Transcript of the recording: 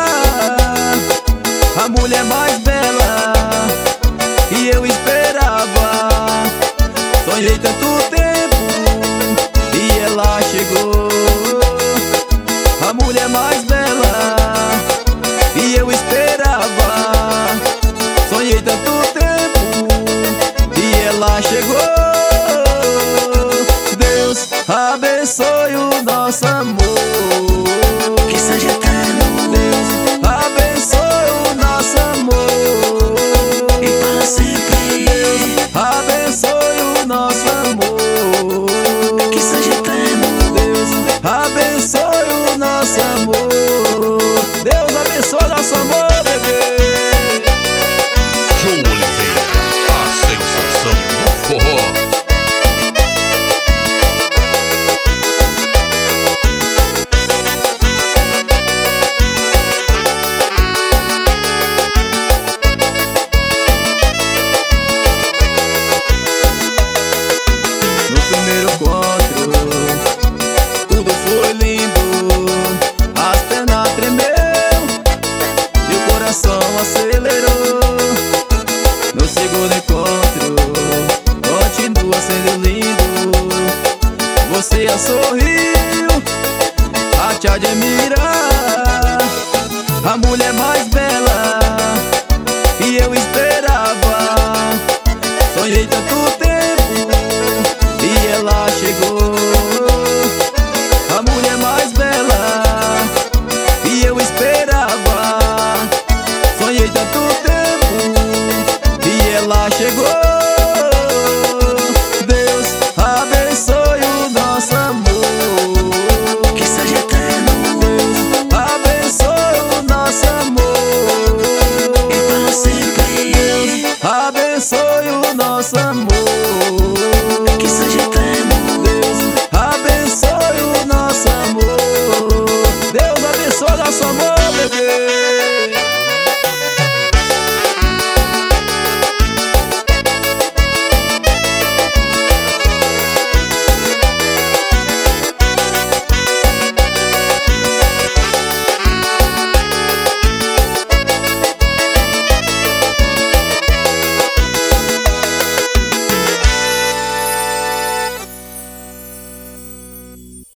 a mulher mais bela que eu esperava. Sonhei tanto tempo e ela chegou. A mulher mais bela que eu esperava. Sonhei tanto tempo e ela chegou. Deus abençoe o nosso amor, que seja eterno. Deus abençoe o nosso amor E para sempre. Deus abençoe o nosso amor, Que seja eterno. Deus abençoe o nosso amor. Deus abençoe o nosso amor, bebê. João Oliveira, a sensação do forró. No primeiro encontro, tudo foi lindo. As pernas tremeu e o coração acelerou. No segundo encontro, continua sendo lindo. Você a sorriu, a te admirar. A mulher mais bela que eu esperava. Sonhei tanto tempo e ela chegou. A mulher mais bela que eu esperava. Sonhei tanto tempo e ela chegou. Deus abençoe o nosso amor, Que seja eterno. Deus abençoe o nosso amor, E para sempre. abençoe o nosso amor.